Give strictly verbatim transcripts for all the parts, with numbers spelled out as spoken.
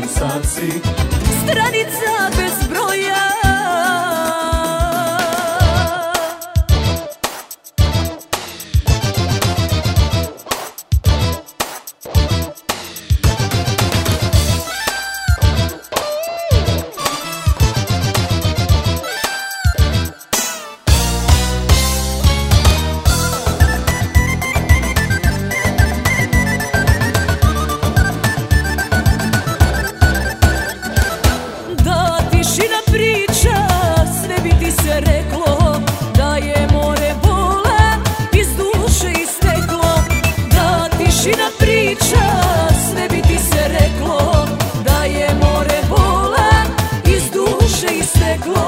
sad si stranica bez broja. Tišina priča, sve bi ti se reklo, da je more bola iz duše isteklo.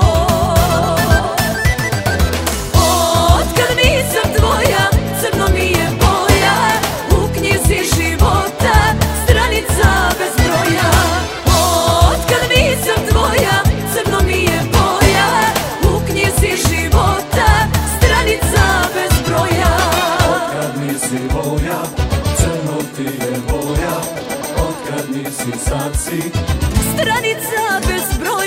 Otkad nisam tvoja, crno mi je boja, u knjizi života stranica bez broja. Otkad nisam tvoja, crno mi je boja, u knjizi života stranica bez broja. Otkad nisi boja, crno ti je boja, otkad nisi sad si stranica bez broja.